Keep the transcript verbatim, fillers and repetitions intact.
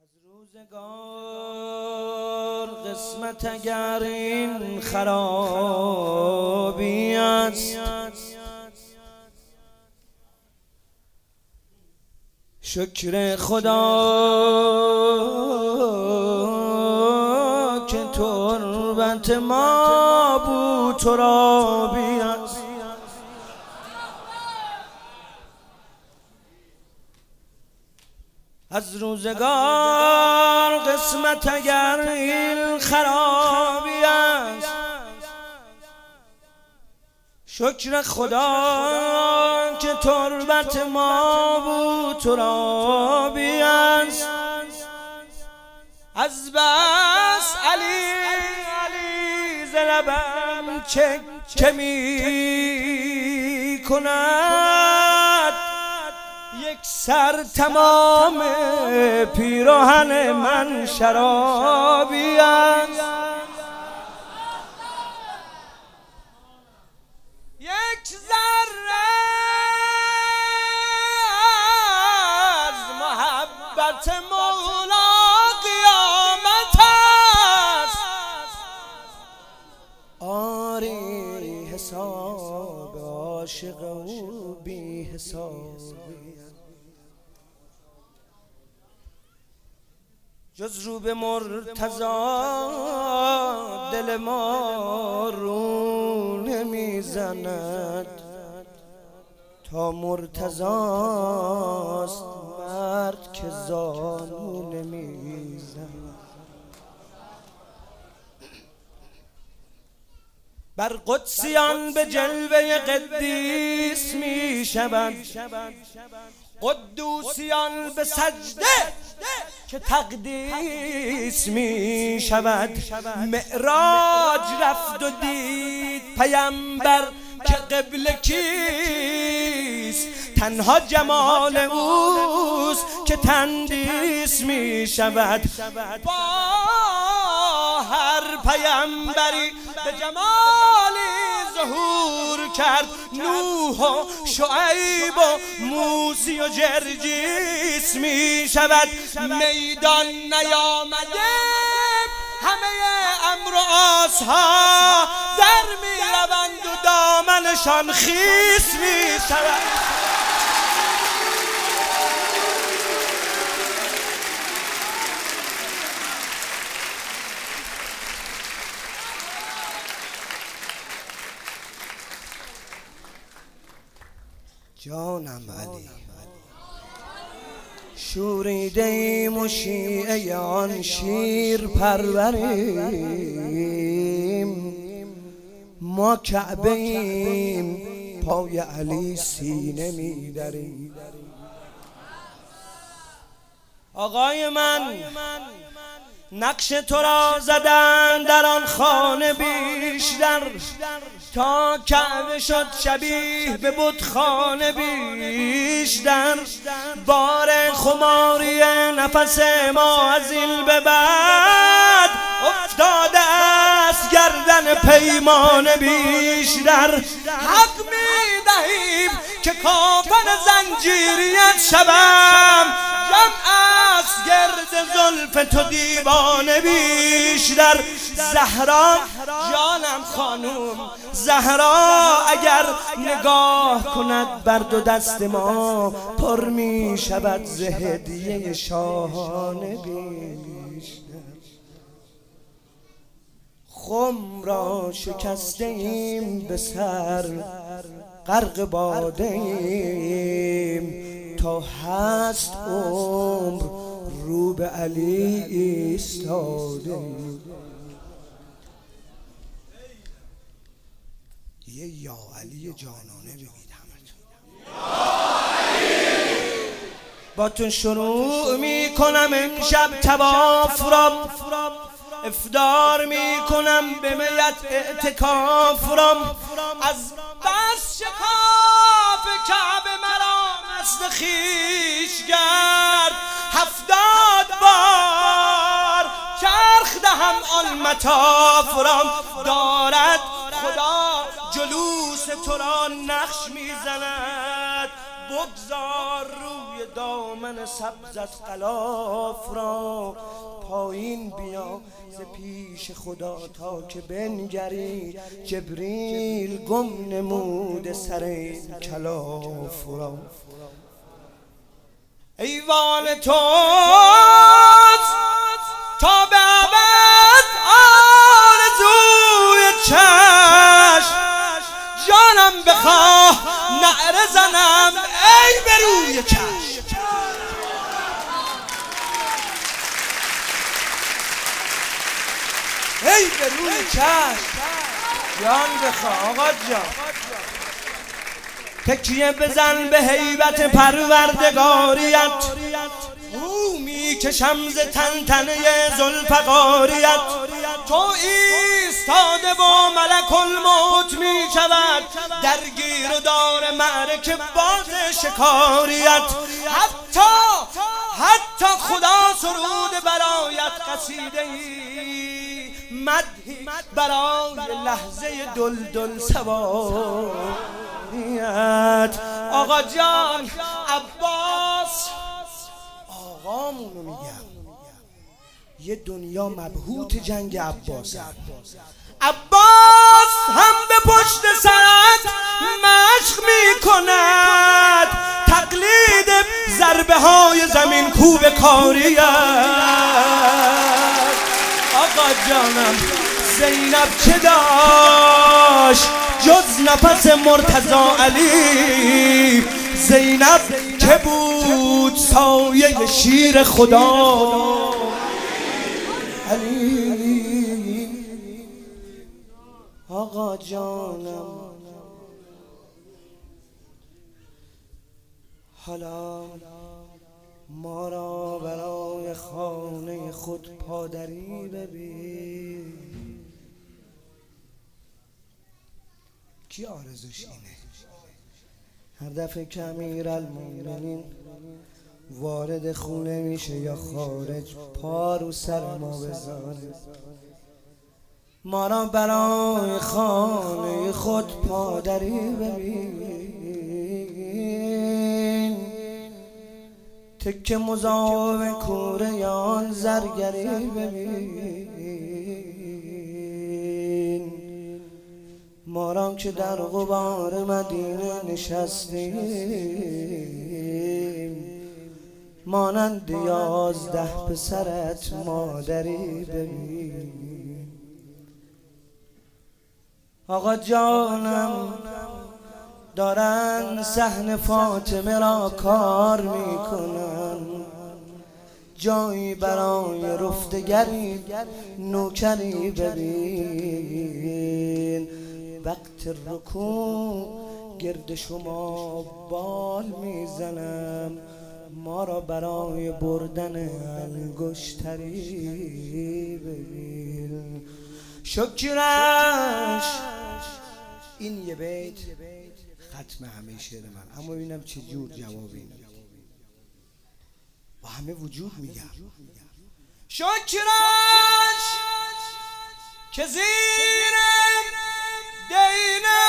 روزگار قسمت اگر این خرابی است، شکر خدا که تربت ما بو ترابی است. از روزگار قسمت اگر این خرابی است، شکر خدا که تربت ما بو ترابی است. از بس علی علی ز لبم چه چه می کند، یک سر تمام پیراهن من شرابی است. یک ذره از محبت مولا قیامت است. آری حساب عاشق او بی حسابی، جز رو به مرتضی دل ما رو نمیزند. تا مرتضی است مرد که زانو نمیزند. بر قدسیان به جلوه قدیس می شود، قدوسیان به سجده که تقدیس می شود. معراج رفت و دید پیامبر که قبله کیست، تنها جمال اوست که تندیس می شود. با هر پیامبری به جمالی ظهور کرد، نوح و شعیب و موسی و جرجیس می شود. میدان نیامده همه امر و آسها در می روند و دامنشان خیس می شود. جانم علی شوریده ایم و شیعه آن شیر پروریم. ما کعبه ایم پای علی سینه می دریم. آقای من نقش تو را زدن در آن خانه بیشتر، تا کعبه شد شبیه به بتخانه بیشتر. بار خماری نفس ما از این به بعد افتاده است گردن پیمان بیشتر. حق می دهیم که کافر زنجیریت شوم، جمع است گرد زلف تو دیوانه بیشتر. زهرا جانم خانوم زهرا اگر نگاه کند بر دو دست ما، پر می شود ز هدیه شاهانه بیشتر. خم را شکسته ایم به سر غرق باده ایم، تا هست عمر رو به علی ایستاده. یه یا علی جانانه بگید همتون. با تو شروع می کنم امشب طواف را، افطار می کنم به میت اعتکاف را. از بس شکاف کعبه مرا مست خویش کرد، هفتاد بار چرخ دهم آن مطاف را. دارد خدا جلوس تو را نقش میزند، بگذار روی دامن سبزت غلاف را، پایین بیا ز پیش خدا تا که بنگری، جبریل گم نموده سر کلاف را. ایوان توست تا به ابد آرزوی چشم، جانم بخواه نعره زنم ای به روی چشم. ای به روی چشم جان بخواه آقا جان. تکیه بزن به هیبت پروردگاریت، او میکشم ز تنتنه ذوالفقاریت. تو ایستاده و ملک الموت میشود درگیر و دار معرکه باز شکاریت. حتی حتی خدا سرود برایت قصیده ای، مدحی برای لحظه دلدل سواریت. آقا جان عباس آقامونو میگم، یه دنیا مبهوت جنگ عباس. عباس هم به پشت سرت مشق میکند، تقلید ضربه های زمین کوب کاریت. آقا جانم زینب چه داشت جز نفس مرتضی علی؟ زینب که بود سایه شیر خدا علی. آقا جانم حالا ما را برای خانه خود پادری ببین. کی آرزوش اینه؟ هر دفعه که امیرالمومنین وارد خونه میشه یا خارج پا رو سر ما بذاره. ما را برای خانه خود پادری ببین. تک مزاو کوره یان زرگری ببین. ما را که در غبار مدینه نشستیم، مانند یازده پسرت مادری ببین. آقا جانم دارن صحن فاطمه را کار میکنن، جایی برای رفتگری نوکری ببین. وقت رکوع گرد شما بال میزنم، ما را برای بردن انگشتری ببین. شکرش این یه بیت ختم همه شعر من، اما ببینم چه جور جوابی میدم. با همه وجود میگم شکرش که زیر دینه